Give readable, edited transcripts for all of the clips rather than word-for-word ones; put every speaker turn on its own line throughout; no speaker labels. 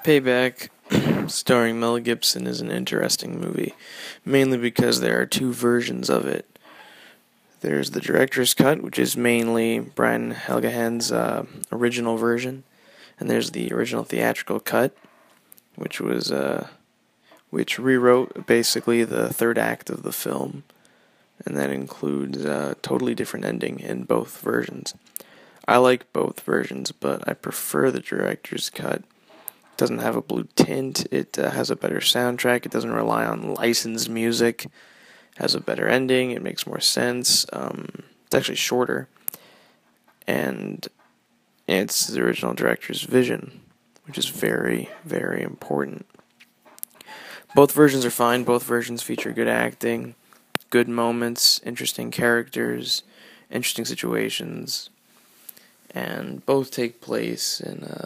Payback, starring Mel Gibson, is an interesting movie, mainly because there are two versions of it. There's the director's cut, which is mainly Brian Helgeland's original version, and there's the original theatrical cut, which was which rewrote basically the third act of the film, and that includes a totally different ending in both versions. I like both versions, but I prefer the director's cut. It doesn't have a blue tint. It has a better soundtrack. It doesn't rely on licensed music. It has a better ending. It makes more sense. It's actually shorter, and it's the original director's vision, which is very, very important. Both versions are fine. Both versions feature good acting, good moments, interesting characters, interesting situations, and both take place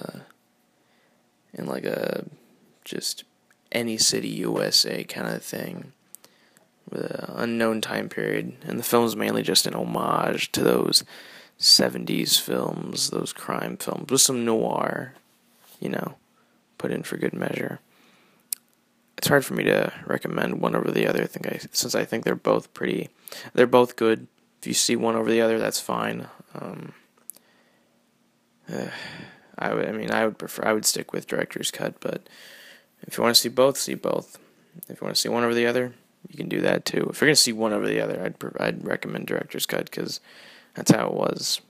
in like a just any city USA kind of thing with an unknown time period. And the film is mainly just an homage to those 70s films, those crime films, with some noir, put in for good measure. It's hard for me to recommend one over the other. Since I think they're both good. If you see one over the other, that's fine. I would stick with director's cut, but if you want to see both, see both. If you want to see one over the other, you can do that too. If you're going to see one over the other, I'd recommend director's cut because that's how it was.